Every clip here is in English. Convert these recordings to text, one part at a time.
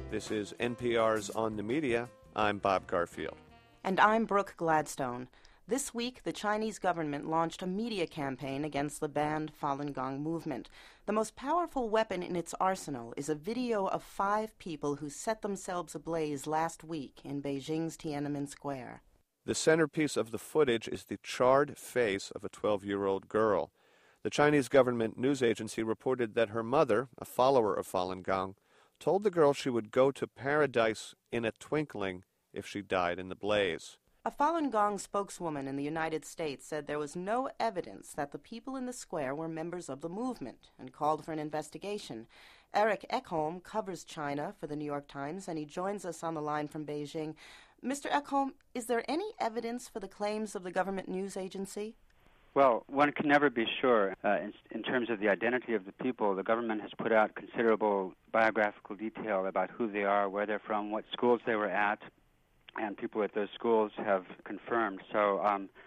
This is NPR's On the Media. I'm Bob Garfield. And I'm Brooke Gladstone. This week, the Chinese government launched a media campaign against the banned Falun Gong movement. The most powerful weapon in its arsenal is a video of 5 people who set themselves ablaze last week in Beijing's Tiananmen Square. The centerpiece of the footage is the charred face of a 12-year-old girl. The Chinese government news agency reported that her mother, a follower of Falun Gong, told the girl she would go to paradise in a twinkling if she died in the blaze. A Falun Gong spokeswoman in the United States said there was no evidence that the people in the square were members of the movement and called for an investigation. Eric Ekholm covers China for the New York Times, and he joins us on the line from Beijing. Mr. Ekholm, is there any evidence for the claims of the government news agency? Well, one can never be sure. In terms of the identity of the people, the government has put out considerable biographical detail about who they are, where they're from, what schools they were at, and people at those schools have confirmed. So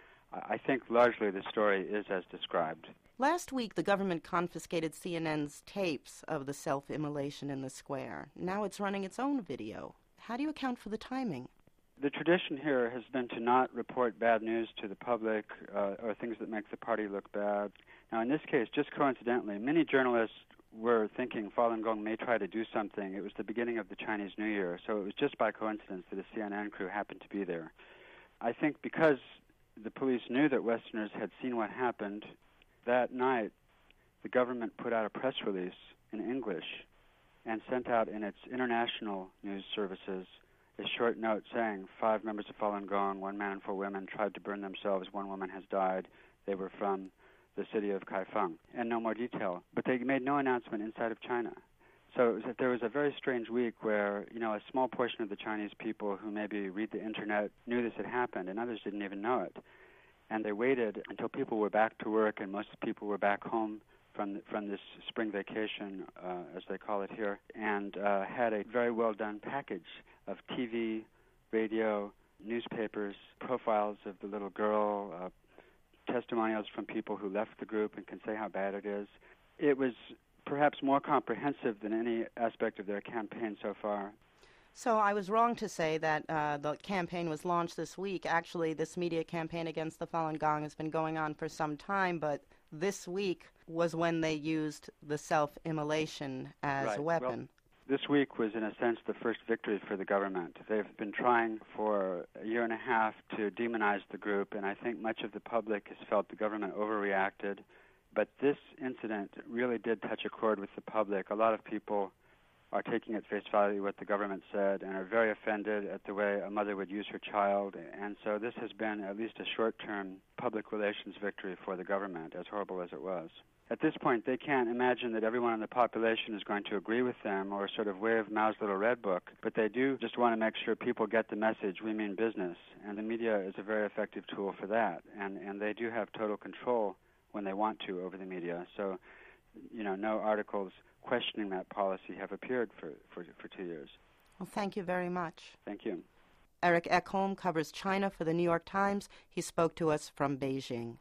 I think largely the story is as described. Last week, the government confiscated CNN's tapes of the self-immolation in the square. Now it's running its own video. How do you account for the timing? The tradition here has been to not report bad news to the public or things that make the party look bad. Now, in this case, just coincidentally, many journalists were thinking Falun Gong may try to do something. It was the beginning of the Chinese New Year, so it was just by coincidence that a CNN crew happened to be there. I think because the police knew that Westerners had seen what happened, that night the government put out a press release in English and sent out in its international news services a short note saying 5 members of Falun Gong, 1 man and 4 women, tried to burn themselves. 1 woman has died. They were from the city of Kaifeng, and no more detail. But they made no announcement inside of China. So there was a very strange week where, a small portion of the Chinese people who maybe read the internet knew this had happened, and others didn't even know it. And they waited until people were back to work and most people were back home from this spring vacation, as they call it here, and had a very well-done package of TV, radio, newspapers, profiles of the little girl, testimonials from people who left the group and can say how bad it is. It was perhaps more comprehensive than any aspect of their campaign so far. So I was wrong to say that the campaign was launched this week. Actually, this media campaign against the Falun Gong has been going on for some time, but this week was when they used the self-immolation as a weapon. Well, this week was, in a sense, the first victory for the government. They've been trying for a year and a half to demonize the group, and I think much of the public has felt the government overreacted. But this incident really did touch a chord with the public. A lot of people are taking at face value what the government said and are very offended at the way a mother would use her child. And so this has been at least a short-term public relations victory for the government, as horrible as it was. At this point, they can't imagine that everyone in the population is going to agree with them or sort of wave Mao's little red book, but they do just want to make sure people get the message, we mean business, and the media is a very effective tool for that, and they do have total control when they want to over the media. So, no articles questioning that policy have appeared for 2 years. Well, thank you very much. Thank you. Eric Ekholm covers China for the New York Times. He spoke to us from Beijing.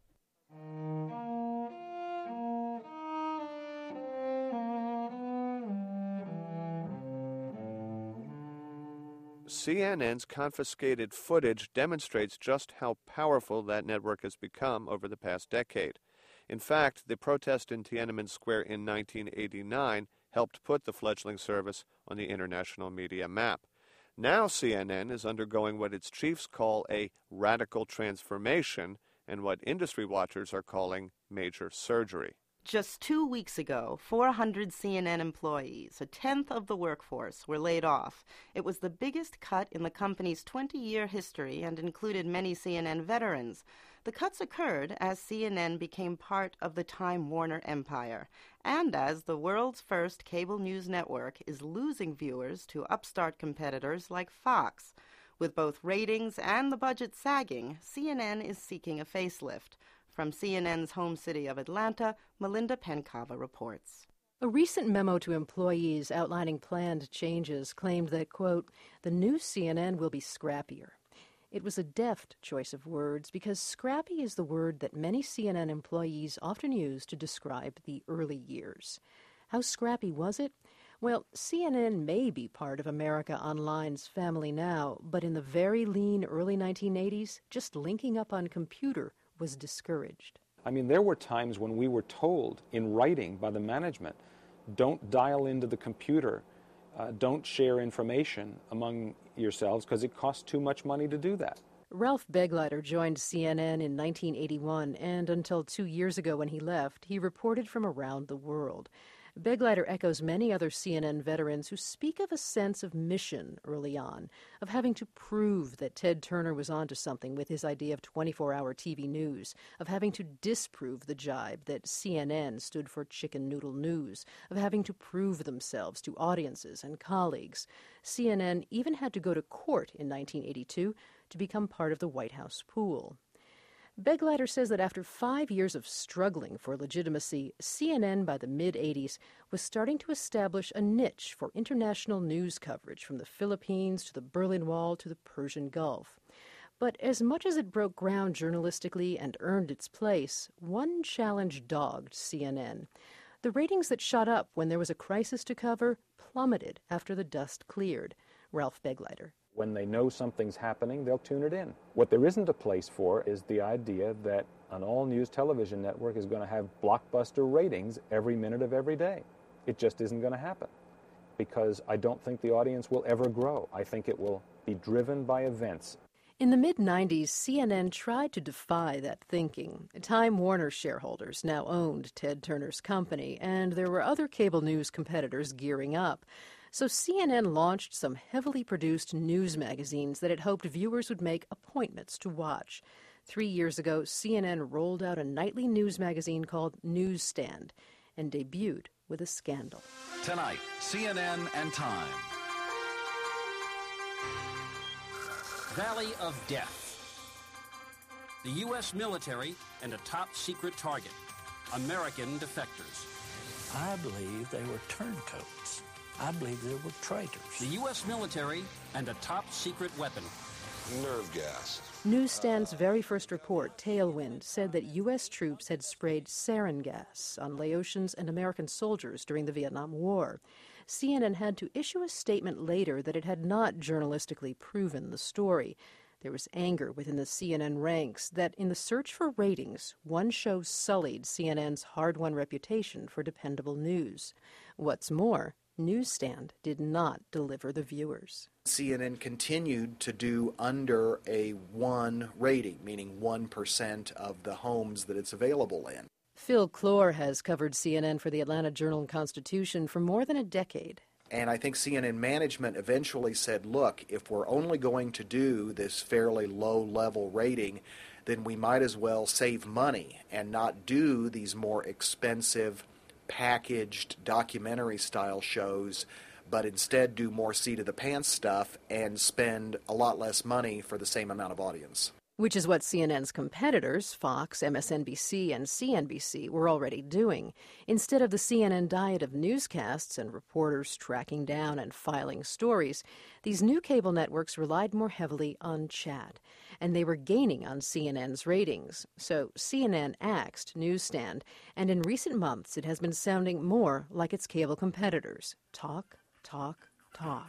CNN's confiscated footage demonstrates just how powerful that network has become over the past decade. In fact, the protest in Tiananmen Square in 1989 helped put the fledgling service on the international media map. Now CNN is undergoing what its chiefs call a radical transformation and what industry watchers are calling major surgery. Just 2 weeks ago, 400 CNN employees, a tenth of the workforce, were laid off. It was the biggest cut in the company's 20-year history and included many CNN veterans. The cuts occurred as CNN became part of the Time Warner empire, and as the world's first cable news network is losing viewers to upstart competitors like Fox. With both ratings and the budget sagging, CNN is seeking a facelift. From CNN's home city of Atlanta, Melinda Pencava reports. A recent memo to employees outlining planned changes claimed that, quote, the new CNN will be scrappier. It was a deft choice of words because scrappy is the word that many CNN employees often use to describe the early years. How scrappy was it? Well, CNN may be part of America Online's family now, but in the very lean early 1980s, just linking up on computer was discouraged. I mean, there were times when we were told in writing by the management, don't dial into the computer, don't share information among yourselves because it costs too much money to do that. Ralph Begleiter joined CNN in 1981, and until 2 years ago when he left, he reported from around the world. Begleiter echoes many other CNN veterans who speak of a sense of mission early on, of having to prove that Ted Turner was onto something with his idea of 24-hour TV news, of having to disprove the jibe that CNN stood for chicken noodle news, of having to prove themselves to audiences and colleagues. CNN even had to go to court in 1982 to become part of the White House pool. Begleiter says that after 5 years of struggling for legitimacy, CNN by the mid-'80s was starting to establish a niche for international news coverage from the Philippines to the Berlin Wall to the Persian Gulf. But as much as it broke ground journalistically and earned its place, one challenge dogged CNN. The ratings that shot up when there was a crisis to cover plummeted after the dust cleared. Ralph Begleiter. When they know something's happening, they'll tune it in. What there isn't a place for is the idea that an all-news television network is going to have blockbuster ratings every minute of every day. It just isn't going to happen because I don't think the audience will ever grow. I think it will be driven by events. In the mid-'90s, CNN tried to defy that thinking. Time Warner shareholders now owned Ted Turner's company, and there were other cable news competitors gearing up. So CNN launched some heavily produced news magazines that it hoped viewers would make appointments to watch. 3 years ago, CNN rolled out a nightly news magazine called Newsstand and debuted with a scandal. Tonight, CNN and Time. Valley of Death. The U.S. military and a top-secret target. American defectors. I believe they were turncoats. I believe they were traitors. The U.S. military and a top-secret weapon. Nerve gas. Newsstand's very first report, Tailwind, said that U.S. troops had sprayed sarin gas on Laotians and American soldiers during the Vietnam War. CNN had to issue a statement later that it had not journalistically proven the story. There was anger within the CNN ranks that in the search for ratings, one show sullied CNN's hard-won reputation for dependable news. What's more, Newsstand did not deliver the viewers. CNN continued to do under a 1 rating, meaning 1% of the homes that it's available in. Phil Clore has covered CNN for the Atlanta Journal-Constitution for more than a decade. And I think CNN management eventually said, look, if we're only going to do this fairly low-level rating, then we might as well save money and not do these more expensive packaged documentary-style shows, but instead do more seat-of-the-pants stuff and spend a lot less money for the same amount of audience. Which is what CNN's competitors, Fox, MSNBC, and CNBC, were already doing. Instead of the CNN diet of newscasts and reporters tracking down and filing stories, these new cable networks relied more heavily on chat, and they were gaining on CNN's ratings. So CNN axed Newsstand, and in recent months it has been sounding more like its cable competitors. Talk, talk, talk.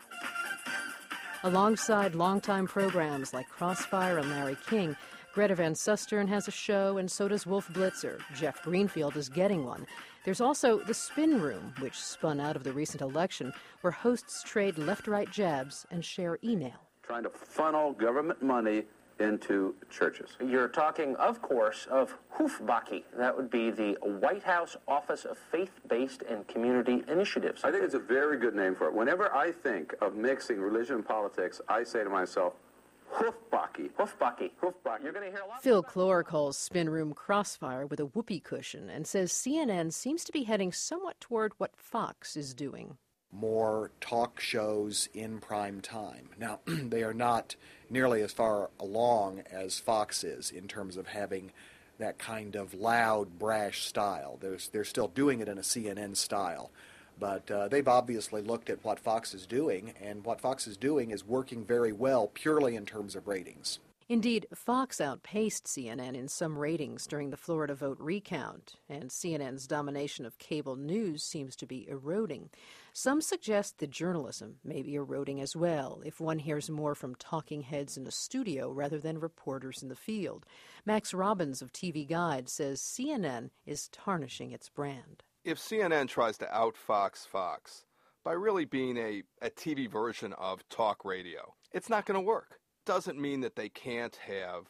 Alongside longtime programs like Crossfire and Larry King, Greta Van Susteren has a show, and so does Wolf Blitzer. Jeff Greenfield is getting one. There's also The Spin Room, which spun out of the recent election, where hosts trade left-right jabs and share email. Trying to funnel government money into churches. You're talking, of course, of Hoofbaki. That would be the White House Office of Faith-Based and Community Initiatives. I think it's a very good name for it. Whenever I think of mixing religion and politics, I say to myself, Hoofbaki. Hoofbaki. Hoofbaki. You're going to hear a lot. Phil Clore calls Spin Room Crossfire with a whoopee cushion and says CNN seems to be heading somewhat toward what Fox is doing. More talk shows in prime time. Now, they are not nearly as far along as Fox is in terms of having that kind of loud, brash style. They're still doing it in a CNN style. But they've obviously looked at what Fox is doing, and what Fox is doing is working very well purely in terms of ratings. Indeed, Fox outpaced CNN in some ratings during the Florida vote recount, and CNN's domination of cable news seems to be eroding. Some suggest the journalism may be eroding as well if one hears more from talking heads in the studio rather than reporters in the field. Max Robbins of TV Guide says CNN is tarnishing its brand. If CNN tries to out-Fox Fox by really being a TV version of talk radio, it's not going to work. Doesn't mean that they can't have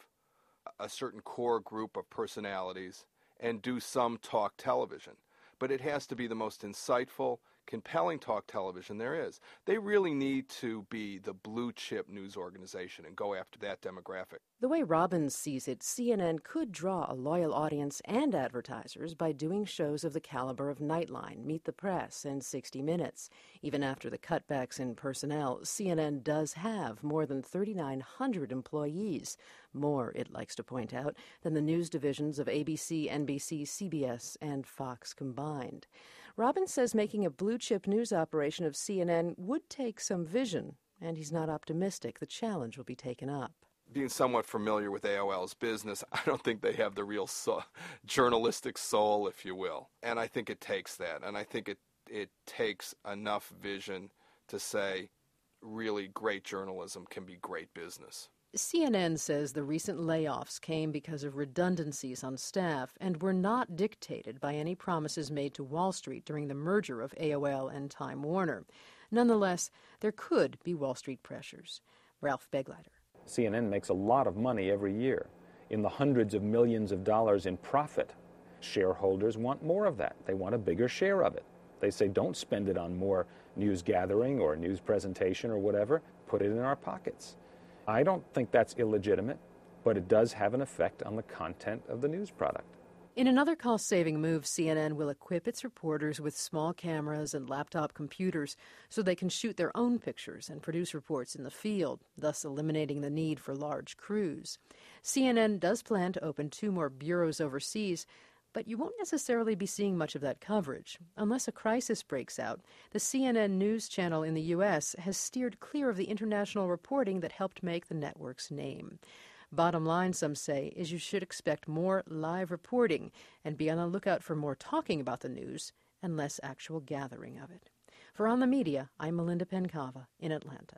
a certain core group of personalities and do some talk television, but it has to be the most insightful, compelling talk television there is. They really need to be the blue chip news organization and go after that demographic. The way Robbins sees it, CNN could draw a loyal audience and advertisers by doing shows of the caliber of Nightline, Meet the Press, and 60 Minutes. Even after the cutbacks in personnel, CNN does have more than 3,900 employees, more, it likes to point out, than the news divisions of ABC, NBC, CBS, and Fox combined. Robbins says making a blue-chip news operation of CNN would take some vision, and he's not optimistic the challenge will be taken up. Being somewhat familiar with AOL's business, I don't think they have the real journalistic soul, if you will. And I think it takes that. And I think it takes enough vision to say really great journalism can be great business. CNN says the recent layoffs came because of redundancies on staff and were not dictated by any promises made to Wall Street during the merger of AOL and Time Warner. Nonetheless, there could be Wall Street pressures. Ralph Begleiter. CNN makes a lot of money every year, in the hundreds of millions of dollars in profit. Shareholders want more of that. They want a bigger share of it. They say, don't spend it on more news gathering or news presentation or whatever. Put it in our pockets. I don't think that's illegitimate, but it does have an effect on the content of the news product. In another cost-saving move, CNN will equip its reporters with small cameras and laptop computers so they can shoot their own pictures and produce reports in the field, thus eliminating the need for large crews. CNN does plan to open 2 more bureaus overseas, but you won't necessarily be seeing much of that coverage. Unless a crisis breaks out, the CNN news channel in the U.S. has steered clear of the international reporting that helped make the network's name. Bottom line, some say, is you should expect more live reporting and be on the lookout for more talking about the news and less actual gathering of it. For On the Media, I'm Melinda Pencava in Atlanta.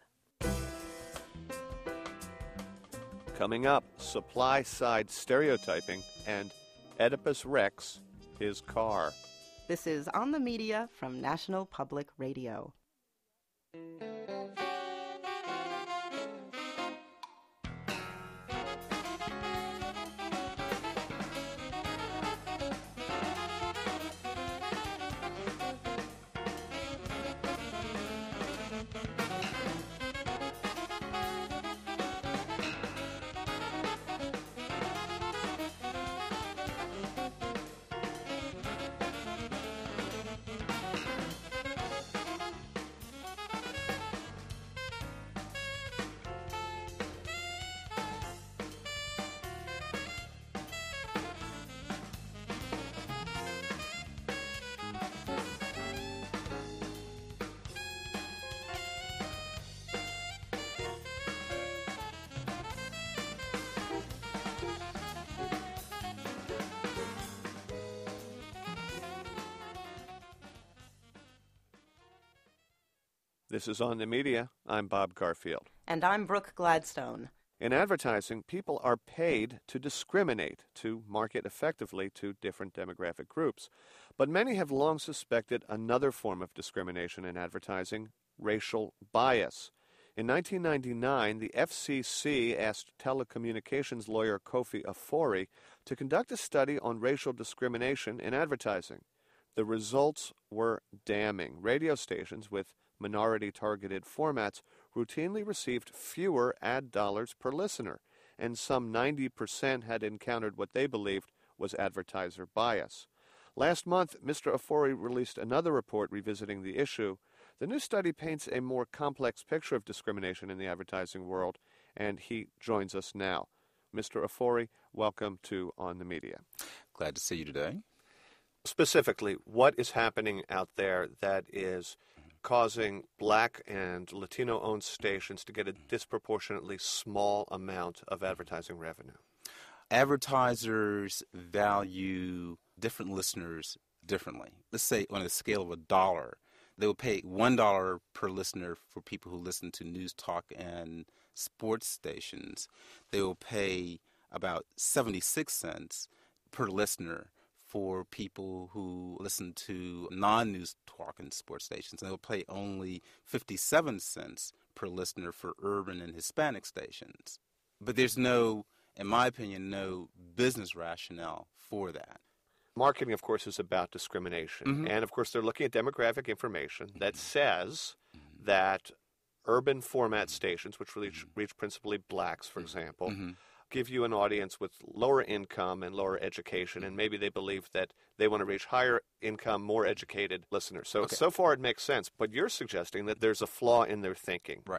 Coming up, supply-side stereotyping and Oedipus Rex, his car. This is On the Media from National Public Radio. This is On the Media. I'm Bob Garfield. And I'm Brooke Gladstone. In advertising, people are paid to discriminate, to market effectively to different demographic groups. But many have long suspected another form of discrimination in advertising, racial bias. In 1999, the FCC asked telecommunications lawyer Kofi Ofori to conduct a study on racial discrimination in advertising. The results were damning. Radio stations with minority-targeted formats routinely received fewer ad dollars per listener, and some 90% had encountered what they believed was advertiser bias. Last month, Mr. Ofori released another report revisiting the issue. The new study paints a more complex picture of discrimination in the advertising world, and he joins us now. Mr. Ofori, welcome to On the Media. Glad to see you today. Specifically, what is happening out there that is causing black and Latino-owned stations to get a disproportionately small amount of advertising revenue? Advertisers value different listeners differently. Let's say on a scale of $1, they will pay $1 per listener for people who listen to news, talk, and sports stations. They will pay about 76 cents per listener for people who listen to non-news, talk, and sports stations. And they'll pay only 57 cents per listener for urban and Hispanic stations. But there's no, in my opinion, no business rationale for that. Marketing, of course, is about discrimination. Mm-hmm. And, of course, they're looking at demographic information that says that urban format stations, which reach principally blacks, for example, give you an audience with lower income and lower education, and maybe they believe that they want to reach higher income, more educated listeners. So far it makes sense, but you're suggesting that there's a flaw in their thinking. Right.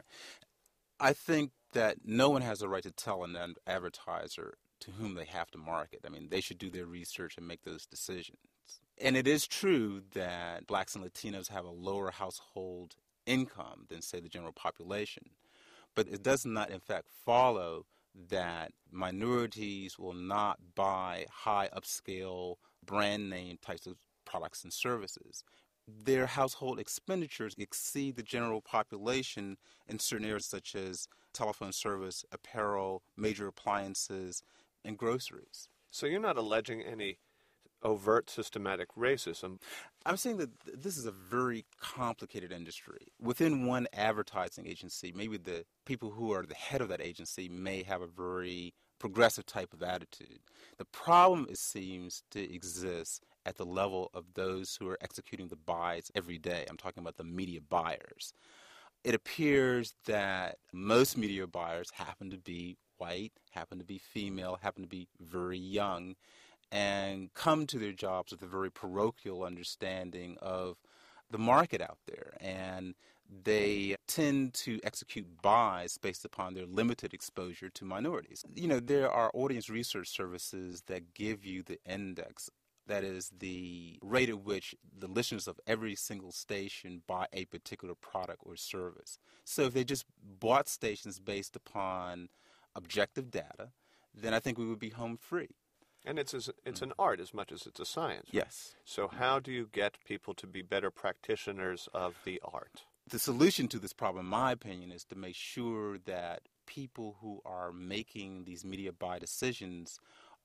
I think that no one has a right to tell an advertiser to whom they have to market. I mean, they should do their research and make those decisions. And it is true that blacks and Latinos have a lower household income than, say, the general population. But it does not, in fact, follow that minorities will not buy high upscale brand name types of products and services. Their household expenditures exceed the general population in certain areas such as telephone service, apparel, major appliances, and groceries. So you're not alleging any overt systematic racism. I'm saying that this is a very complicated industry. Within one advertising agency, maybe the people who are the head of that agency may have a very progressive type of attitude. The problem, it seems, to exist at the level of those who are executing the buys every day. I'm talking about the media buyers. It appears that most media buyers happen to be white, happen to be female, happen to be very young, and come to their jobs with a very parochial understanding of the market out there. And they tend to execute buys based upon their limited exposure to minorities. You know, there are audience research services that give you the index. That is the rate at which the listeners of every single station buy a particular product or service. So if they just bought stations based upon objective data, then I think we would be home free. And it's an art as much as it's a science. Right? Yes. So how do you get people to be better practitioners of the art? The solution to this problem, in my opinion, is to make sure that people who are making these media buy decisions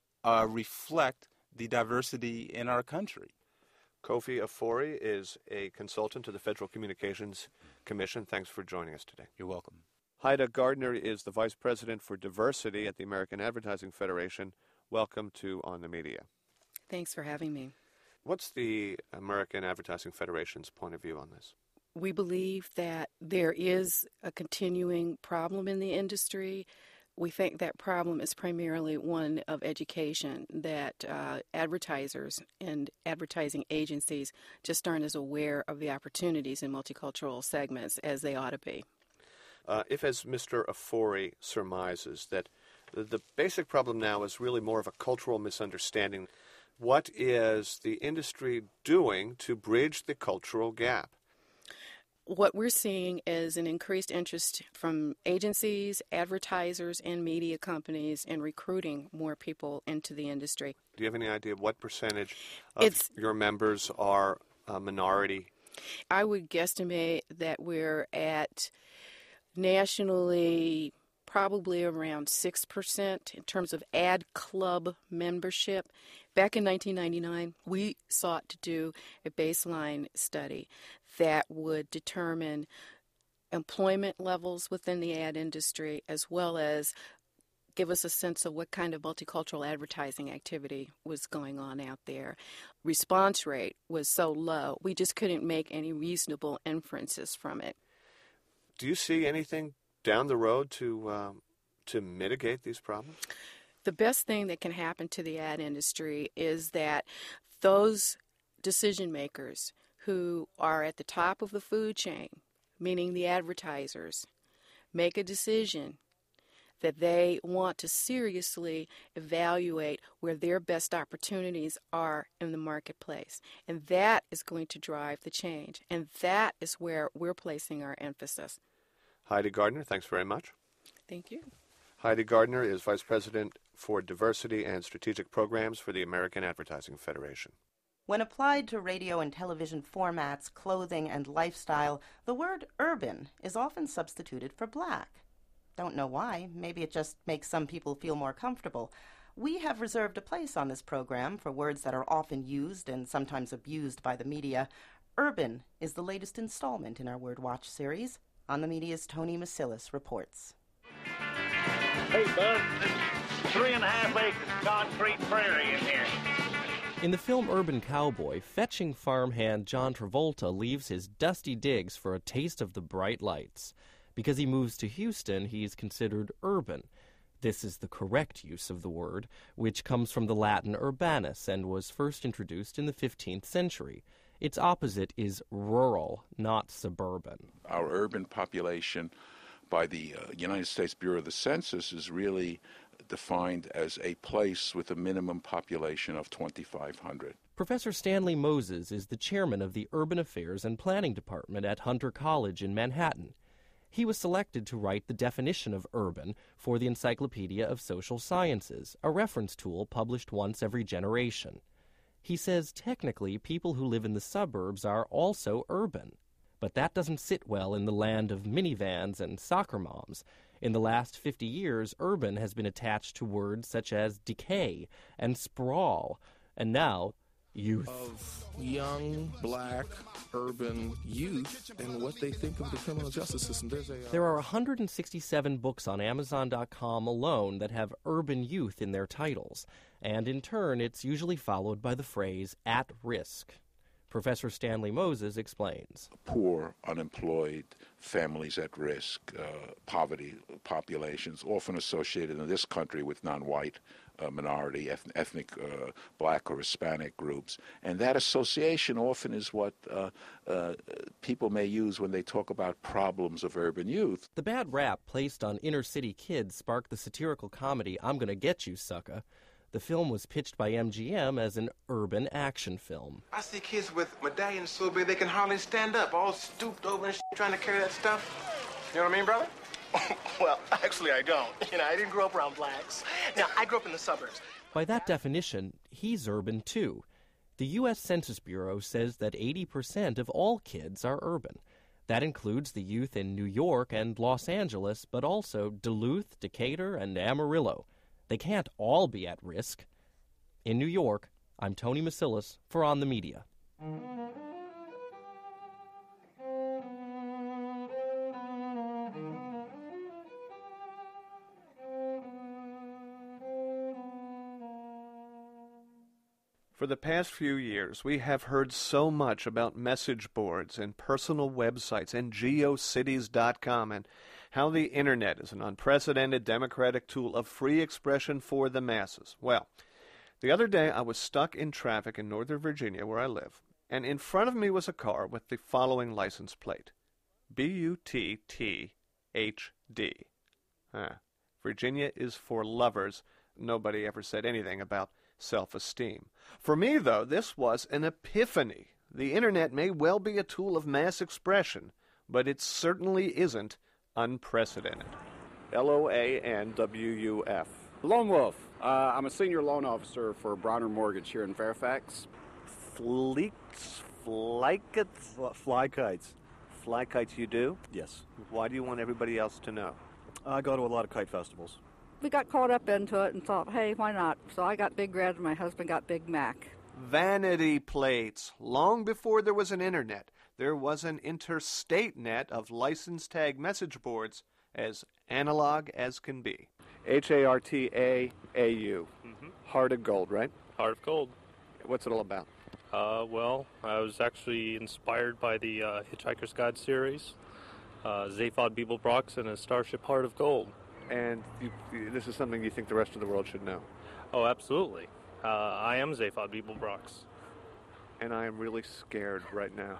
reflect the diversity in our country. Kofi Ofori is a consultant to the Federal Communications Commission. Thanks for joining us today. You're welcome. Haida Gardner is the Vice President for Diversity at the American Advertising Federation. Welcome to On the Media. Thanks for having me. What's the American Advertising Federation's point of view on this? We believe that there is a continuing problem in the industry. We think that problem is primarily one of education, that advertisers and advertising agencies just aren't as aware of the opportunities in multicultural segments as they ought to be. If, as Mr. Ofori surmises, that the basic problem now is really more of a cultural misunderstanding, what is the industry doing to bridge the cultural gap? What we're seeing is an increased interest from agencies, advertisers, and media companies in recruiting more people into the industry. Do you have any idea of what percentage of your members are minority? I would guesstimate that we're at nationally probably around 6% in terms of ad club membership. Back in 1999, we sought to do a baseline study that would determine employment levels within the ad industry, as well as give us a sense of what kind of multicultural advertising activity was going on out there. Response rate was so low, we just couldn't make any reasonable inferences from it. Do you see anything down the road to mitigate these problems? The best thing that can happen to the ad industry is that those decision makers who are at the top of the food chain, meaning the advertisers, make a decision that they want to seriously evaluate where their best opportunities are in the marketplace. And that is going to drive the change. And that is where we're placing our emphasis. Heidi Gardner, thanks very much. Thank you. Heidi Gardner is Vice President for Diversity and Strategic Programs for the American Advertising Federation. When applied to radio and television formats, clothing, and lifestyle, the word urban is often substituted for black. Don't know why. Maybe it just makes some people feel more comfortable. We have reserved a place on this program for words that are often used and sometimes abused by the media. Urban is the latest installment in our Word Watch series. On the Media's Tony Masilis reports. Hey, Bud, 3.5 acres concrete prairie in here. In the film Urban Cowboy, fetching farmhand John Travolta leaves his dusty digs for a taste of the bright lights. Because he moves to Houston, he's considered urban. This is the correct use of the word, which comes from the Latin urbanus and was first introduced in the 15th century. Its opposite is rural, not suburban. Our urban population by the United States Bureau of the Census is really defined as a place with a minimum population of 2,500. Professor Stanley Moses is the chairman of the Urban Affairs and Planning Department at Hunter College in Manhattan. He was selected to write the definition of urban for the Encyclopedia of Social Sciences, a reference tool published once every generation. He says technically people who live in the suburbs are also urban. But that doesn't sit well in the land of minivans and soccer moms. In the last 50 years, urban has been attached to words such as decay and sprawl, and now youth. Of young, black, urban youth and what they think of the criminal justice system. There are 167 books on Amazon.com alone that have urban youth in their titles, and in turn it's usually followed by the phrase at risk. Professor Stanley Moses explains. Poor, unemployed, families at risk, poverty populations, often associated in this country with non-white minority, ethnic black or Hispanic groups. And that association often is what people may use when they talk about problems of urban youth. The bad rap placed on inner-city kids sparked the satirical comedy I'm Gonna Get You, Sucka. The film was pitched by MGM as an urban action film. I see kids with medallions so big they can hardly stand up, all stooped over and trying to carry that stuff. You know what I mean, brother? Well, actually, I don't. I didn't grow up around blacks. Now, I grew up in the suburbs. By that definition, he's urban too. The U.S. Census Bureau says that 80% of all kids are urban. That includes the youth in New York and Los Angeles, but also Duluth, Decatur, and Amarillo. They can't all be at risk. In New York, I'm Tony Masilis for On the Media. For the past few years, we have heard so much about message boards and personal websites and geocities.com and how the Internet is an unprecedented democratic tool of free expression for the masses. Well, the other day I was stuck in traffic in Northern Virginia, where I live, and in front of me was a car with the following license plate, BUTTHD. Virginia is for lovers. Nobody ever said anything about self-esteem. For me, though, this was an epiphany. The Internet may well be a tool of mass expression, but it certainly isn't unprecedented. LOANWUF. Lone Wolf. I'm a senior loan officer for Bronner Mortgage here in Fairfax. Fly kites you do? Yes. Why do you want everybody else to know? I go to a lot of kite festivals. We got caught up into it and thought, hey, why not? So I got Big Red and my husband got Big Mac. Vanity plates. Long before there was an internet, there was an interstate net of license tag message boards as analog as can be. HARTAAU. Heart of Gold, right? Heart of Gold. What's it all about? Well, I was actually inspired by the Hitchhiker's Guide series, Zaphod Beeblebrox and his Starship Heart of Gold. And this is something you think the rest of the world should know? Oh, absolutely. I am Zaphod Beeblebrox. And I am really scared right now.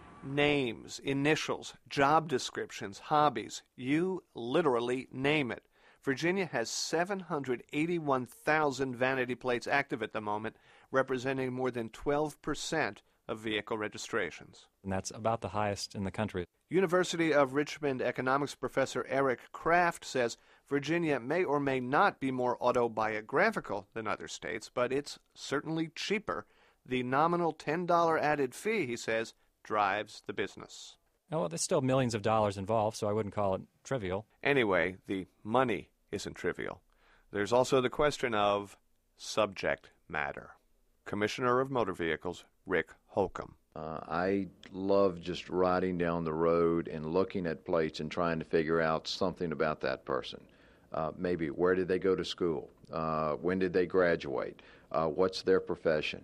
Names, initials, job descriptions, hobbies, you literally name it. Virginia has 781,000 vanity plates active at the moment, representing more than 12% of vehicle registrations. And that's about the highest in the country. University of Richmond economics professor Eric Kraft says Virginia may or may not be more autobiographical than other states, but it's certainly cheaper. The nominal $10 added fee, he says, drives the business. Oh, well, there's still millions of dollars involved, so I wouldn't call it trivial. Anyway, the money isn't trivial. There's also the question of subject matter. Commissioner of Motor Vehicles, Rick Holcomb. I love just riding down the road and looking at plates and trying to figure out something about that person. Maybe where did they go to school? When did they graduate? What's their profession?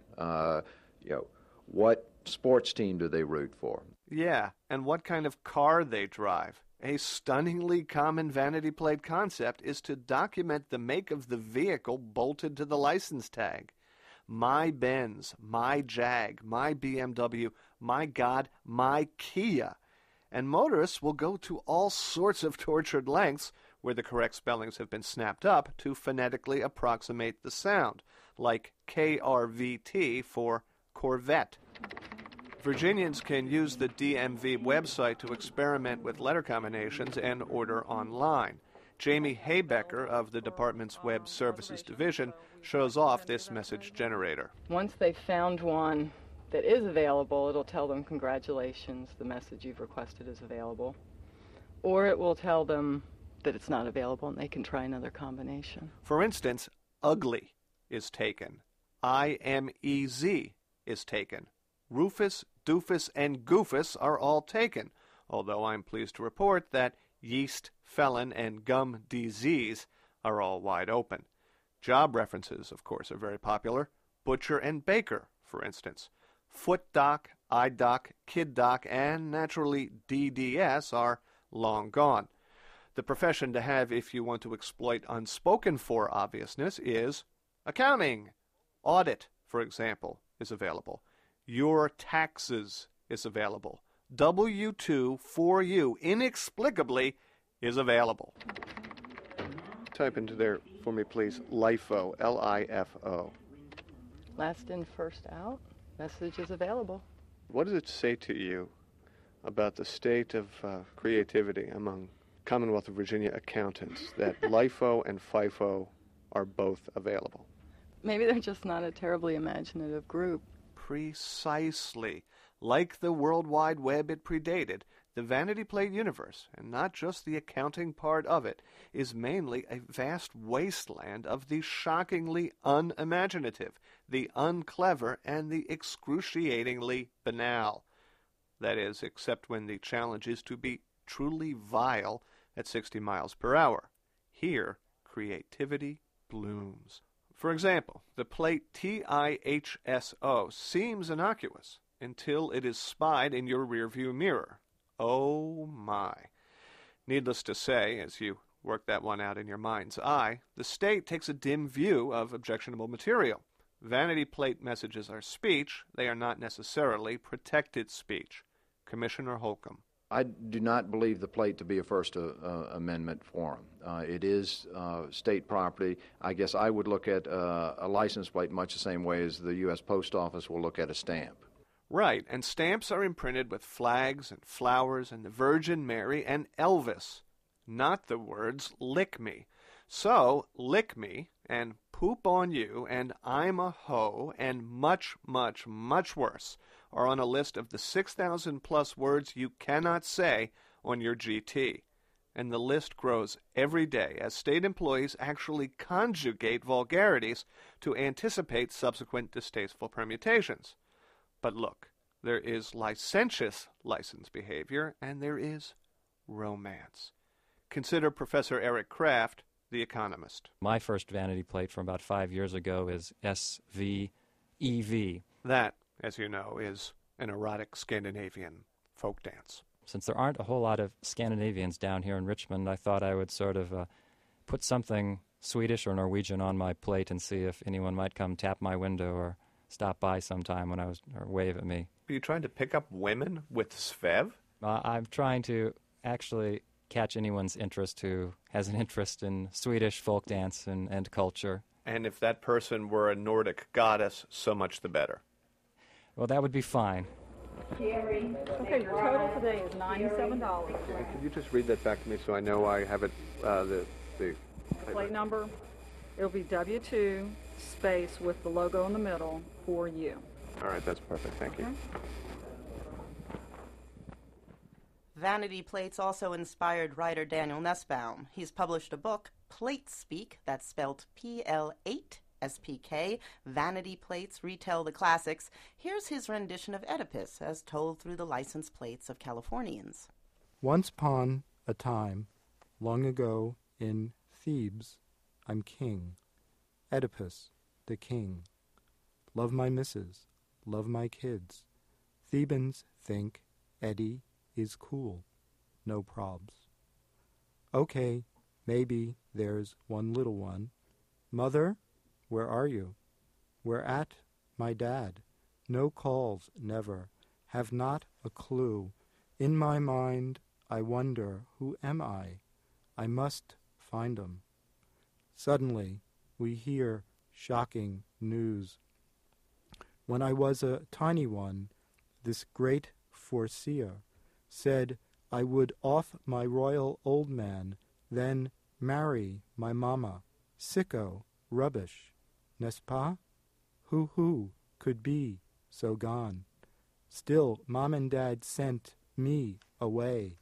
What sports team do they root for? Yeah, and what kind of car they drive. A stunningly common vanity plate concept is to document the make of the vehicle bolted to the license tag. My Benz, my Jag, my BMW, my God, my Kia. And motorists will go to all sorts of tortured lengths where the correct spellings have been snapped up to phonetically approximate the sound, like KRVT for Corvette. Virginians can use the DMV website to experiment with letter combinations and order online. Jamie Haybecker of the department's Web Services Division shows off this message generator. Once they've found one that is available, it'll tell them, congratulations, the message you've requested is available. Or it will tell them that it's not available and they can try another combination. For instance, ugly is taken. IMEZ is taken. Rufus, Doofus, and Goofus are all taken, although I'm pleased to report that yeast, felon, and gum disease are all wide open. Job references, of course, are very popular. Butcher and baker, for instance. Foot doc, eye doc, kid doc, and naturally DDS are long gone. The profession to have if you want to exploit unspoken for obviousness is accounting. Audit, for example, is available. Your taxes is available. W2 for you, inexplicably, is available. Type into there for me, please, LIFO, L-I-F-O. Last in, first out. Message is available. What does it say to you about the state of creativity among Commonwealth of Virginia accountants that LIFO and FIFO are both available? Maybe they're just not a terribly imaginative group. Precisely. Like the World Wide Web it predated, the vanity plate universe, and not just the accounting part of it, is mainly a vast wasteland of the shockingly unimaginative, the unclever, and the excruciatingly banal. That is, except when the challenge is to be truly vile at 60 miles per hour. Here, creativity blooms. For example, the plate TIHSO seems innocuous until it is spied in your rearview mirror. Oh my. Needless to say, as you work that one out in your mind's eye, the state takes a dim view of objectionable material. Vanity plate messages are speech. They are not necessarily protected speech. Commissioner Holcomb. I do not believe the plate to be a First Amendment forum. It is state property. I guess I would look at a license plate much the same way as the U.S. Post Office will look at a stamp. Right, and stamps are imprinted with flags and flowers and the Virgin Mary and Elvis, not the words lick me. So, lick me and poop on you and I'm a hoe and much, much, much worse are on a list of the 6,000 plus words you cannot say on your GT. And the list grows every day as state employees actually conjugate vulgarities to anticipate subsequent distasteful permutations. But look, there is licentious license behavior, and there is romance. Consider Professor Eric Kraft, the economist. My first vanity plate from about 5 years ago is SVEV. That, as you know, is an erotic Scandinavian folk dance. Since there aren't a whole lot of Scandinavians down here in Richmond, I thought I would sort of put something Swedish or Norwegian on my plate and see if anyone might come tap my window or stop by sometime or wave at me. Are you trying to pick up women with Svev? I'm trying to actually catch anyone's interest who has an interest in Swedish folk dance and culture. And if that person were a Nordic goddess, so much the better. Well, that would be fine. Okay, your total today is $97. Could you just read that back to me so I know I have it, the Plate number, it'll be W2 space with the logo in the middle for you. All right, that's perfect. Thank you. Vanity Plates also inspired writer Daniel Nussbaum. He's published a book, Plate Speak, that's spelled P-L-8-S-P-K. Vanity Plates retell the classics. Here's his rendition of Oedipus, as told through the license plates of Californians. Once upon a time, long ago in Thebes, I'm king. Oedipus, the king. Love my missus, love my kids. Thebans think Eddie is cool. No probs. Okay, maybe there's one little one. Mother, where are you? We're at my dad. No calls, never. Have not a clue. In my mind, I wonder, who am I? I must find 'em. Suddenly, we hear shocking news. When I was a tiny one, this great foreseer said I would off my royal old man, then marry my mama. Sicko, rubbish, n'est-ce pas? Who could be so gone? Still, Mom and Dad sent me away.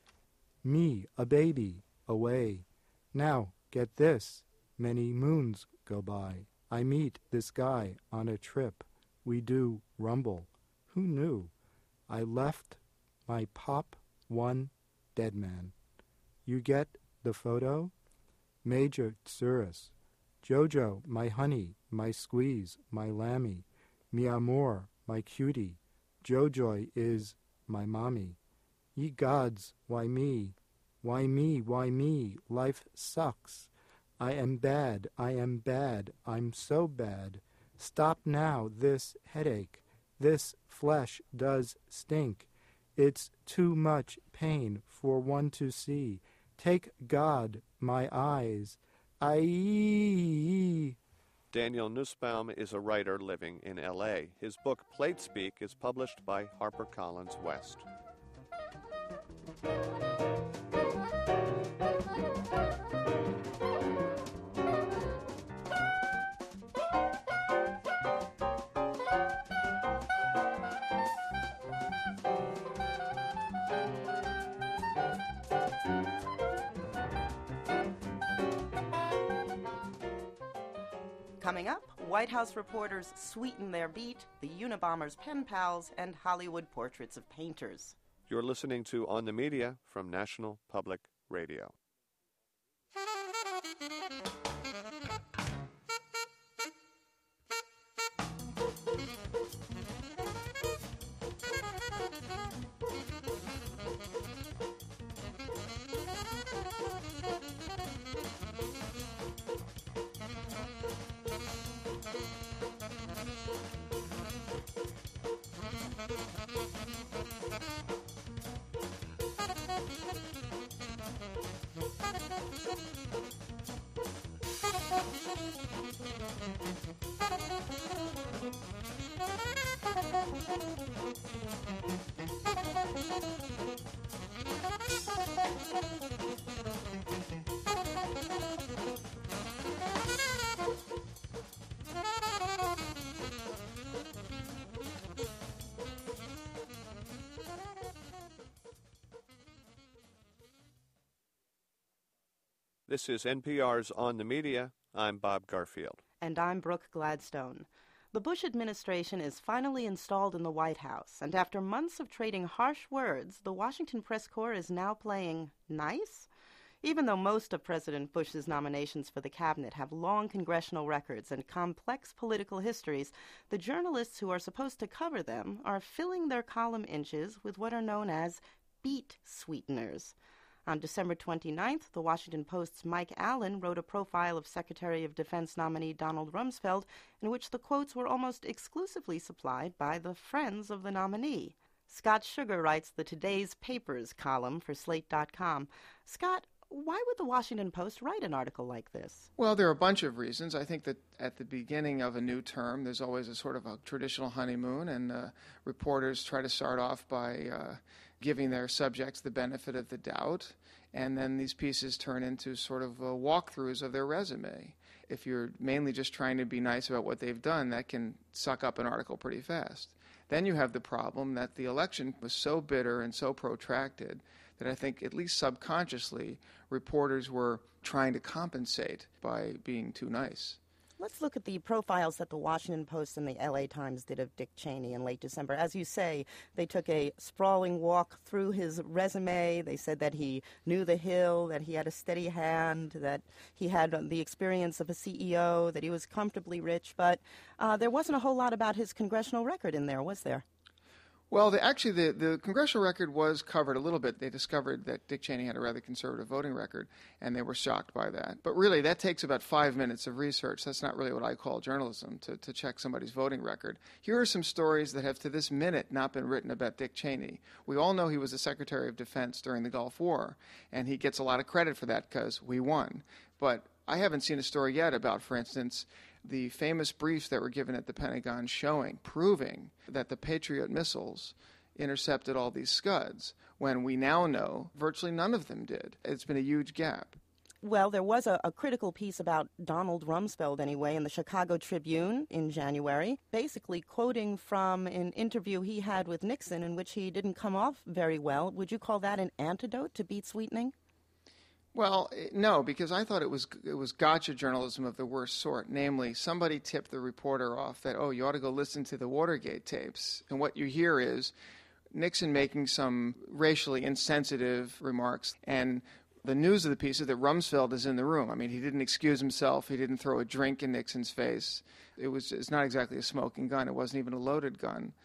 Me, a baby, away. Now, get this, many moons go by. I meet this guy on a trip. We do rumble. Who knew? I left my pop one dead man. You get the photo? Major Tsuris. Jojo, my honey, my squeeze, my lammy. Mi amor, my cutie. Jojoy is my mommy. Ye gods, why me? Why me? Why me? Life sucks. I am bad. I'm so bad. Stop now this headache. This flesh does stink. It's too much pain for one to see. Take God, my eyes. Aye. Daniel Nussbaum is a writer living in L.A. His book, Plate Speak, is published by HarperCollins West. Coming up, White House reporters sweeten their beat, the Unabomber's pen pals, and Hollywood portraits of painters. You're listening to On the Media from National Public Radio. This is NPR's On the Media. I'm Bob Garfield. And I'm Brooke Gladstone. The Bush administration is finally installed in the White House, and after months of trading harsh words, the Washington press corps is now playing nice? Even though most of President Bush's nominations for the cabinet have long congressional records and complex political histories, the journalists who are supposed to cover them are filling their column inches with what are known as beat sweeteners. On December 29th, the Washington Post's Mike Allen wrote a profile of Secretary of Defense nominee Donald Rumsfeld in which the quotes were almost exclusively supplied by the friends of the nominee. Scott Sugar writes the Today's Papers column for Slate.com. Scott, why would the Washington Post write an article like this? Well, there are a bunch of reasons. I think that at the beginning of a new term, there's always a sort of a traditional honeymoon, and reporters try to start off by giving their subjects the benefit of the doubt, and then these pieces turn into sort of walkthroughs of their resume. If you're mainly just trying to be nice about what they've done, that can suck up an article pretty fast. Then you have the problem that the election was so bitter and so protracted that I think, at least subconsciously, reporters were trying to compensate by being too nice. Let's look at the profiles that the Washington Post and the LA Times did of Dick Cheney in late December. As you say, they took a sprawling walk through his resume. They said that he knew the Hill, that he had a steady hand, that he had the experience of a CEO, that he was comfortably rich. But there wasn't a whole lot about his congressional record in there, was there? Well, the congressional record was covered a little bit. They discovered that Dick Cheney had a rather conservative voting record, and they were shocked by that. But really, that takes about 5 minutes of research. That's not really what I call journalism, to check somebody's voting record. Here are some stories that have, to this minute, not been written about Dick Cheney. We all know he was the Secretary of Defense during the Gulf War, and he gets a lot of credit for that because we won. But I haven't seen a story yet about, for instance, the famous briefs that were given at the Pentagon proving that the Patriot missiles intercepted all these Scuds, when we now know virtually none of them did. It's been a huge gap. Well, there was a critical piece about Donald Rumsfeld, anyway, in the Chicago Tribune in January, basically quoting from an interview he had with Nixon in which he didn't come off very well. Would you call that an antidote to beat sweetening? Well, no, because I thought it was gotcha journalism of the worst sort. Namely, somebody tipped the reporter off that, oh, you ought to go listen to the Watergate tapes. And what you hear is Nixon making some racially insensitive remarks. And the news of the piece is that Rumsfeld is in the room. I mean, he didn't excuse himself. He didn't throw a drink in Nixon's face. It's not exactly a smoking gun. It wasn't even a loaded gun.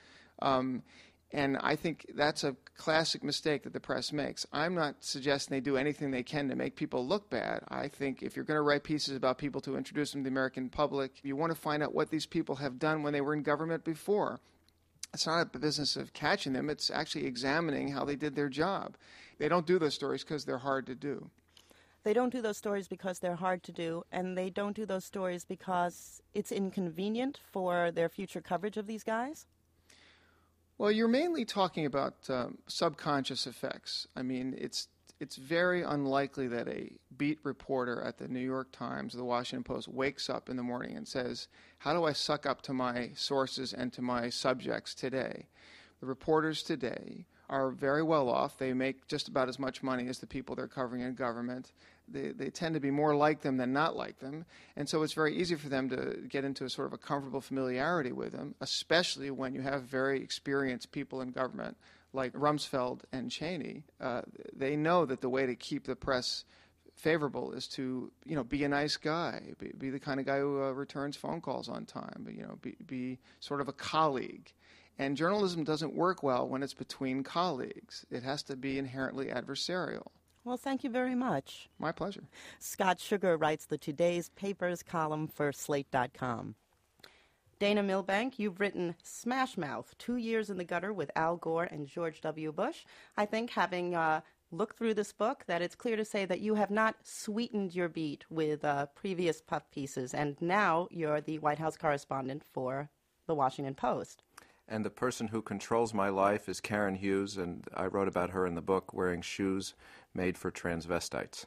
And I think that's a classic mistake that the press makes. I'm not suggesting they do anything they can to make people look bad. I think if you're going to write pieces about people to introduce them to the American public, you want to find out what these people have done when they were in government before. It's not a business of catching them. It's actually examining how they did their job. They don't do those stories because they're hard to do. They don't do those stories because they're hard to do, and they don't do those stories because it's inconvenient for their future coverage of these guys? Well, you're mainly talking about subconscious effects. I mean, it's very unlikely that a beat reporter at the New York Times or the Washington Post wakes up in the morning and says, how do I suck up to my sources and to my subjects today? The reporters today are very well off. They make just about as much money as the people they're covering in government. They tend to be more like them than not like them. And so it's very easy for them to get into a sort of a comfortable familiarity with them, especially when you have very experienced people in government like Rumsfeld and Cheney. They know that the way to keep the press favorable is to, be a nice guy, be the kind of guy who returns phone calls on time, be sort of a colleague. And journalism doesn't work well when it's between colleagues. It has to be inherently adversarial. Well, thank you very much. My pleasure. Scott Sugar writes the Today's Papers column for Slate.com. Dana Milbank, you've written Smash Mouth, 2 Years in the Gutter with Al Gore and George W. Bush. I think, having looked through this book, that it's clear to say that you have not sweetened your beat with previous puff pieces, and now you're the White House correspondent for the Washington Post. And the person who controls my life is Karen Hughes, and I wrote about her in the book, wearing shoes made for transvestites.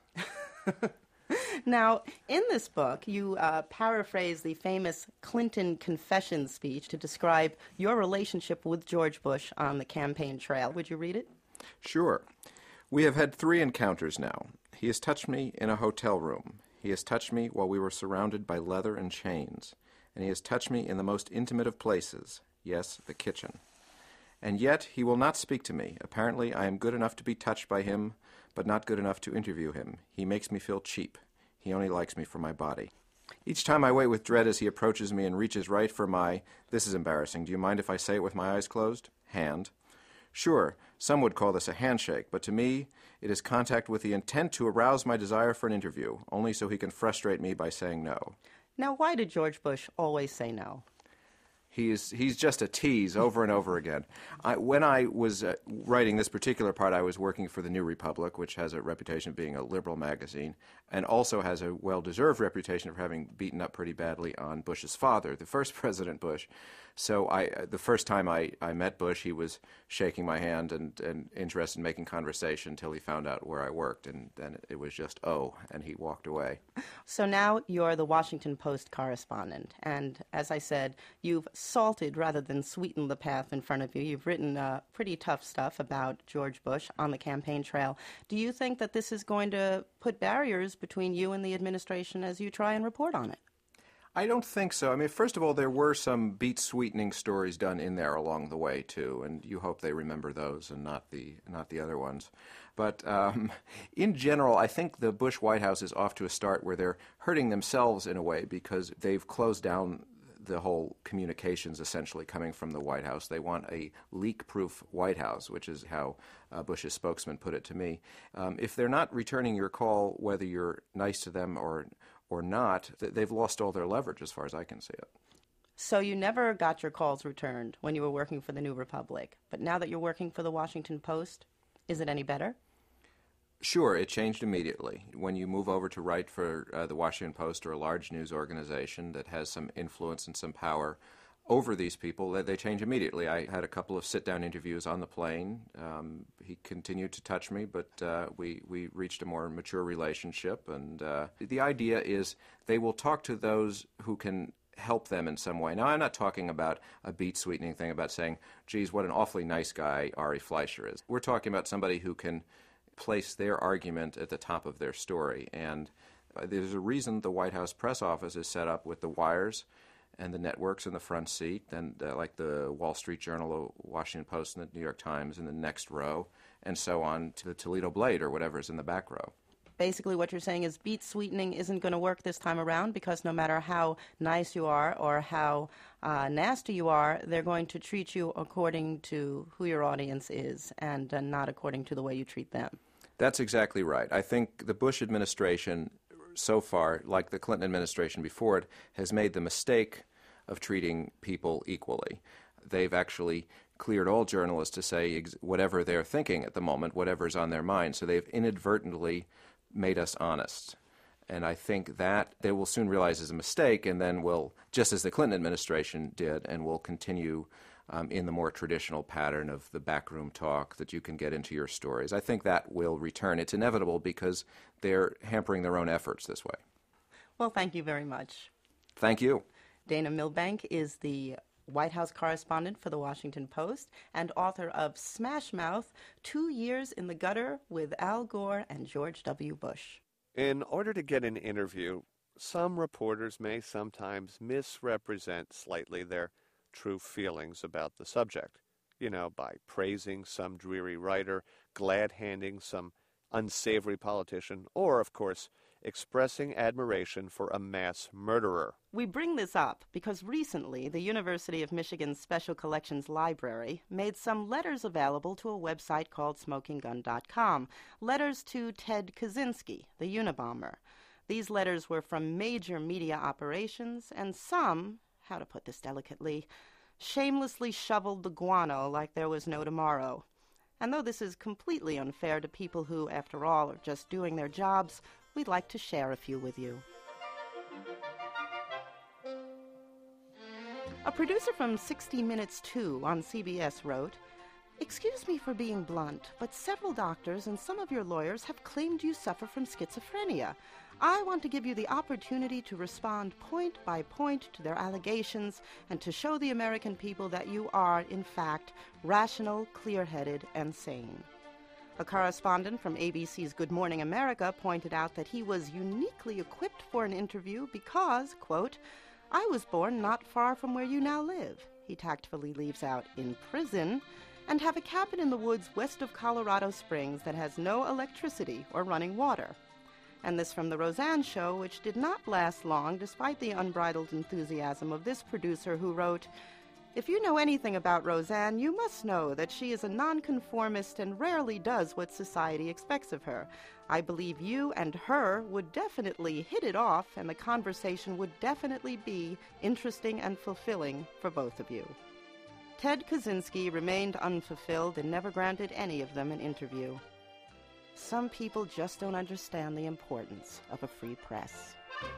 Now, in this book, you paraphrase the famous Clinton confession speech to describe your relationship with George Bush on the campaign trail. Would you read it? Sure. We have had 3 encounters now. He has touched me in a hotel room. He has touched me while we were surrounded by leather and chains. And he has touched me in the most intimate of places. Yes, the kitchen. And yet he will not speak to me. Apparently I am good enough to be touched by him, but not good enough to interview him. He makes me feel cheap. He only likes me for my body. Each time I wait with dread as he approaches me and reaches right for my, this is embarrassing, do you mind if I say it with my eyes closed? Hand. Sure, some would call this a handshake, but to me it is contact with the intent to arouse my desire for an interview, only so he can frustrate me by saying no. Now, why did George Bush always say no? He's just a tease over and over again. When I was writing this particular part, I was working for the New Republic, which has a reputation of being a liberal magazine, and also has a well-deserved reputation for having beaten up pretty badly on Bush's father, the first President Bush. So the first time I met Bush, he was shaking my hand and interested in making conversation until he found out where I worked, and then it was just, and he walked away. So now you're the Washington Post correspondent, and as I said, you've salted rather than sweetened the path in front of you. You've written pretty tough stuff about George Bush on the campaign trail. Do you think that this is going to put barriers between you and the administration as you try and report on it? I don't think so. I mean, first of all, there were some beat-sweetening stories done in there along the way, too, and you hope they remember those and not the other ones. But in general, I think the Bush White House is off to a start where they're hurting themselves in a way because they've closed down the whole communications essentially coming from the White House. They want a leak-proof White House, which is how Bush's spokesman put it to me. If they're not returning your call, whether you're nice to them or not, they've lost all their leverage as far as I can see it. So you never got your calls returned when you were working for the New Republic, but now that you're working for the Washington Post, is it any better? Sure, it changed immediately. When you move over to write for the Washington Post or a large news organization that has some influence and some power over these people, they change immediately. I had a couple of sit-down interviews on the plane. He continued to touch me, but we reached a more mature relationship. And the idea is they will talk to those who can help them in some way. Now, I'm not talking about a beat-sweetening thing about saying, geez, what an awfully nice guy Ari Fleischer is. We're talking about somebody who can place their argument at the top of their story. And there's a reason the White House press office is set up with the wires and the networks in the front seat, and like the Wall Street Journal, the Washington Post, and the New York Times in the next row, and so on to the Toledo Blade or whatever is in the back row. Basically what you're saying is beat sweetening isn't going to work this time around because no matter how nice you are or how nasty you are, they're going to treat you according to who your audience is and not according to the way you treat them. That's exactly right. I think the Bush administration so far, like the Clinton administration before it, has made the mistake of treating people equally. They've actually cleared all journalists to say whatever they're thinking at the moment, whatever's on their mind. So they've inadvertently made us honest. And I think that they will soon realize is a mistake and then will, just as the Clinton administration did, and will continue in the more traditional pattern of the backroom talk that you can get into your stories. I think that will return. It's inevitable because they're hampering their own efforts this way. Well, thank you very much. Thank you. Dana Milbank is the White House correspondent for the Washington Post and author of Smash Mouth, 2 Years in the Gutter with Al Gore and George W. Bush. In order to get an interview, some reporters may sometimes misrepresent slightly their true feelings about the subject, by praising some dreary writer, glad-handing some unsavory politician, or, of course, expressing admiration for a mass murderer. We bring this up because recently the University of Michigan's Special Collections Library made some letters available to a website called SmokingGun.com, letters to Ted Kaczynski, the Unabomber. These letters were from major media operations, and some, how to put this delicately, shamelessly shoveled the guano like there was no tomorrow. And though this is completely unfair to people who, after all, are just doing their jobs, we'd like to share a few with you. A producer from 60 Minutes 2 on CBS wrote, "Excuse me for being blunt, but several doctors and some of your lawyers have claimed you suffer from schizophrenia. I want to give you the opportunity to respond point by point to their allegations and to show the American people that you are, in fact, rational, clear-headed, and sane." A correspondent from ABC's Good Morning America pointed out that he was uniquely equipped for an interview because, quote, "I was born not far from where you now live," he tactfully leaves out, "in prison, and have a cabin in the woods west of Colorado Springs that has no electricity or running water." And this from The Roseanne Show, which did not last long despite the unbridled enthusiasm of this producer who wrote, If you know anything about Roseanne, you must know that she is a nonconformist and rarely does what society expects of her. I believe you and her would definitely hit it off, and the conversation would definitely be interesting and fulfilling for both of you. Ted Kaczynski remained unfulfilled and never granted any of them an interview. Some people just don't understand the importance of a free press.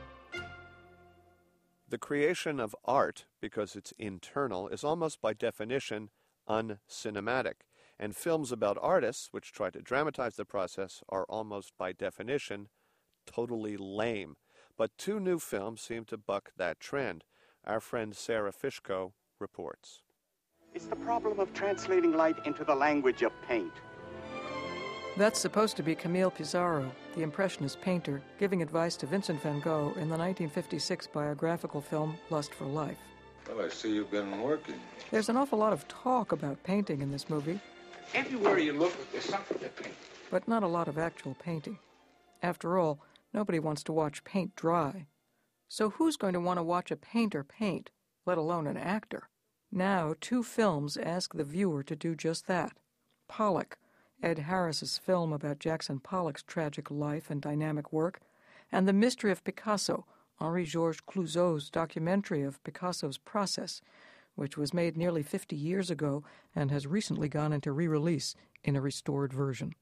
The creation of art, because it's internal, is almost by definition uncinematic, and films about artists, which try to dramatize the process, are almost by definition totally lame. But two new films seem to buck that trend. Our friend Sarah Fishko reports. It's the problem of translating light into the language of paint. That's supposed to be Camille Pissarro, the Impressionist painter, giving advice to Vincent van Gogh in the 1956 biographical film Lust for Life. Well, I see you've been working. There's an awful lot of talk about painting in this movie. Everywhere you look, there's something to paint. But not a lot of actual painting. After all, nobody wants to watch paint dry. So who's going to want to watch a painter paint, let alone an actor? Now, two films ask the viewer to do just that. Pollock, Ed Harris's film about Jackson Pollock's tragic life and dynamic work, and The Mystery of Picasso, Henri-Georges Clouzot's documentary of Picasso's process, which was made nearly 50 years ago and has recently gone into re-release in a restored version.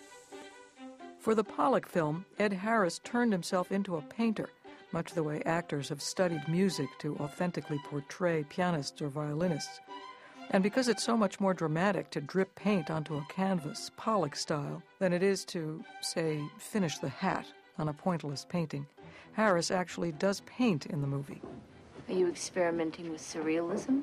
For the Pollock film, Ed Harris turned himself into a painter, much the way actors have studied music to authentically portray pianists or violinists. And because it's so much more dramatic to drip paint onto a canvas, Pollock style, than it is to, say, finish the hat on a pointless painting, Harris actually does paint in the movie. Are you experimenting with surrealism?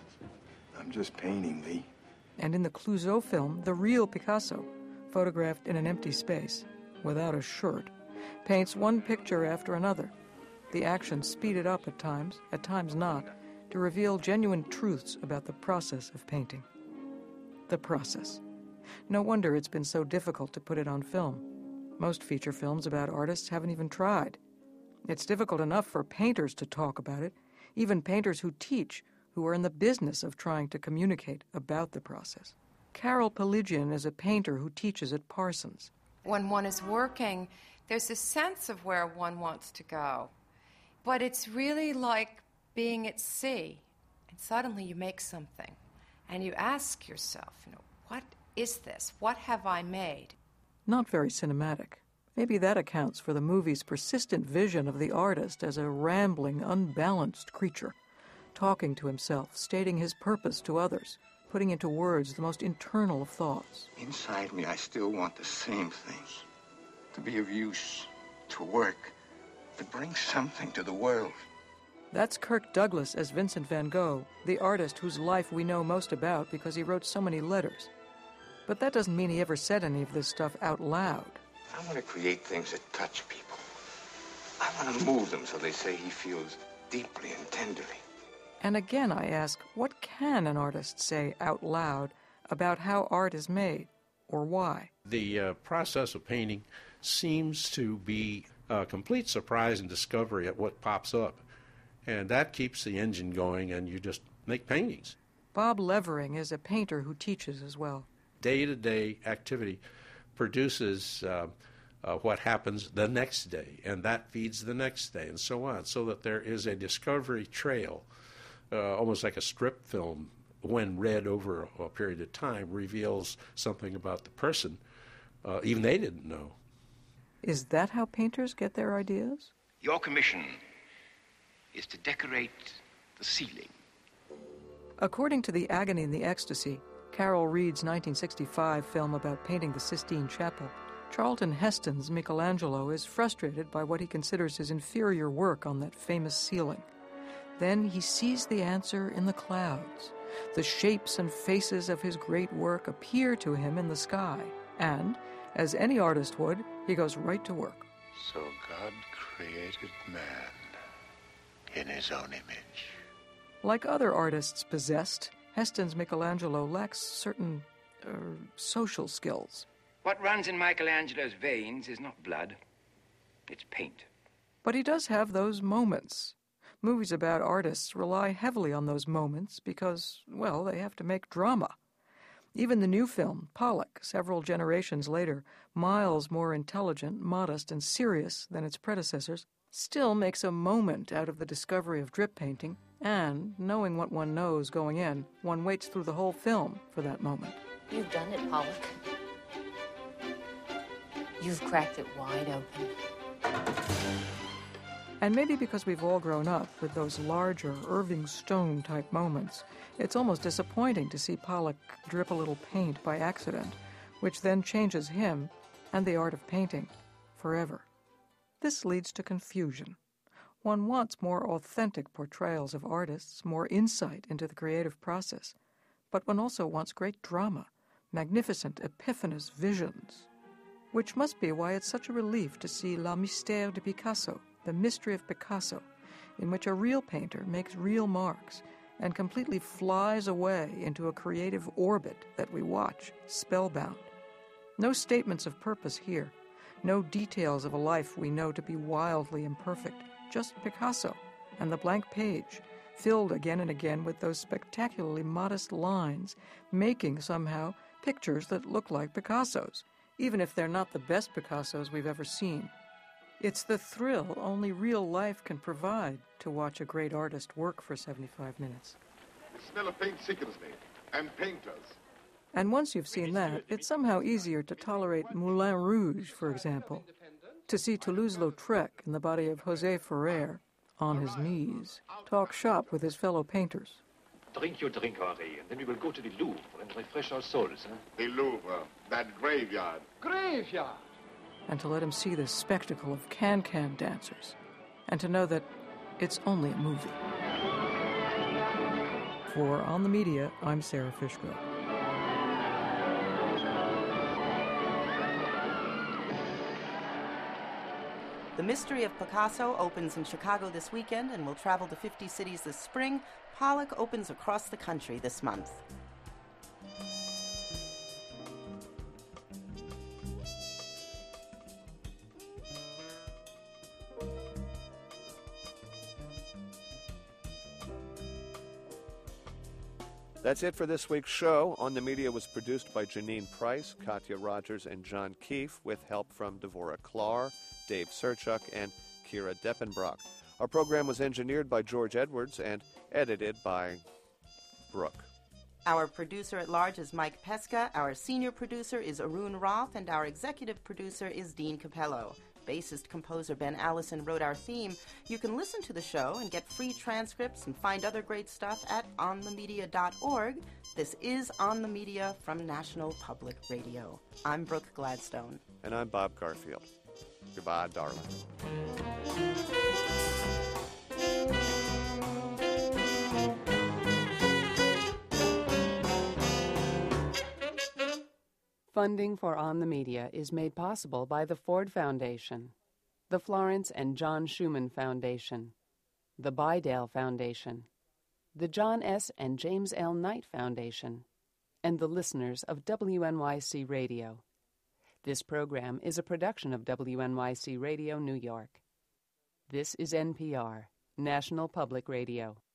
I'm just painting, Lee. And in the Clouzot film, the real Picasso, photographed in an empty space, without a shirt, paints one picture after another. The action speeded up at times not, to reveal genuine truths about the process of painting. The process. No wonder it's been so difficult to put it on film. Most feature films about artists haven't even tried. It's difficult enough for painters to talk about it, even painters who teach, who are in the business of trying to communicate about the process. Carol Peligian is a painter who teaches at Parsons. When one is working, there's a sense of where one wants to go. But it's really like being at sea, and suddenly you make something, and you ask yourself, what is this? What have I made? Not very cinematic. Maybe that accounts for the movie's persistent vision of the artist as a rambling, unbalanced creature, talking to himself, stating his purpose to others, putting into words the most internal of thoughts. Inside me, I still want the same things. To be of use, to work, to bring something to the world. That's Kirk Douglas as Vincent van Gogh, the artist whose life we know most about because he wrote so many letters. But that doesn't mean he ever said any of this stuff out loud. I want to create things that touch people. I want to move them so they say he feels deeply and tenderly. And again I ask, what can an artist say out loud about how art is made, or why? The process of painting seems to be a complete surprise and discovery at what pops up. And that keeps the engine going, and you just make paintings. Bob Levering is a painter who teaches as well. Day-to-day activity produces what happens the next day, and that feeds the next day, and so on, so that there is a discovery trail, almost like a strip film, when read over a period of time, reveals something about the person even they didn't know. Is that how painters get their ideas? Your commission is to decorate the ceiling. According to The Agony and the Ecstasy, Carol Reed's 1965 film about painting the Sistine Chapel, Charlton Heston's Michelangelo is frustrated by what he considers his inferior work on that famous ceiling. Then he sees the answer in the clouds. The shapes and faces of his great work appear to him in the sky, and, as any artist would, he goes right to work. So God created man in his own image. Like other artists possessed, Heston's Michelangelo lacks certain social skills. What runs in Michelangelo's veins is not blood, it's paint. But he does have those moments Movies about artists rely heavily on those moments because, well, they have to make drama. Even the new film, Pollock, several generations later, miles more intelligent, modest, and serious than its predecessors, still makes a moment out of the discovery of drip painting, and, knowing what one knows going in, one waits through the whole film for that moment. You've done it, Pollock. You've cracked it wide open. And maybe because we've all grown up with those larger Irving Stone-type moments, it's almost disappointing to see Pollock drip a little paint by accident, which then changes him and the art of painting forever. This leads to confusion. One wants more authentic portrayals of artists, more insight into the creative process, but one also wants great drama, magnificent epiphanous visions, which must be why it's such a relief to see La Mystère de Picasso, The Mystery of Picasso, in which a real painter makes real marks and completely flies away into a creative orbit that we watch, spellbound. No statements of purpose here, no details of a life we know to be wildly imperfect, just Picasso and the blank page, filled again and again with those spectacularly modest lines, making somehow pictures that look like Picasso's, even if they're not the best Picassos we've ever seen. It's the thrill only real life can provide to watch a great artist work for 75 minutes. The smell of paint sickens me, and painters. And once you've seen that, it's somehow easier to tolerate Moulin Rouge, for example, to see Toulouse-Lautrec in the body of José Ferrer, on his knees, talk shop with his fellow painters. Drink your drink, Henri, and then we will go to the Louvre and refresh our souls, huh? The Louvre, that graveyard. Graveyard! And to let him see the spectacle of can-can dancers, and to know that it's only a movie. For On the Media, I'm Sarah Fishgrove. The Mystery of Picasso opens in Chicago this weekend and will travel to 50 cities this spring. Pollock opens across the country this month. That's it for this week's show. On the Media was produced by Janine Price, Katya Rogers, and John Keefe, with help from Devorah Klar, Dave Serchuk, and Kira Deppenbrock. Our program was engineered by George Edwards and edited by Brooke. Our producer at large is Mike Pesca, our senior producer is Arun Roth, and our executive producer is Dean Capello. Bassist composer Ben Allison wrote our theme. You can listen to the show and get free transcripts and find other great stuff at onthemedia.org. This is On the Media from National Public Radio. I'm Brooke Gladstone. And I'm Bob Garfield. Goodbye, darling. Funding for On the Media is made possible by the Ford Foundation, the Florence and John Schumann Foundation, the Bydale Foundation, the John S. and James L. Knight Foundation, and the listeners of WNYC Radio. This program is a production of WNYC Radio, New York. This is NPR, National Public Radio.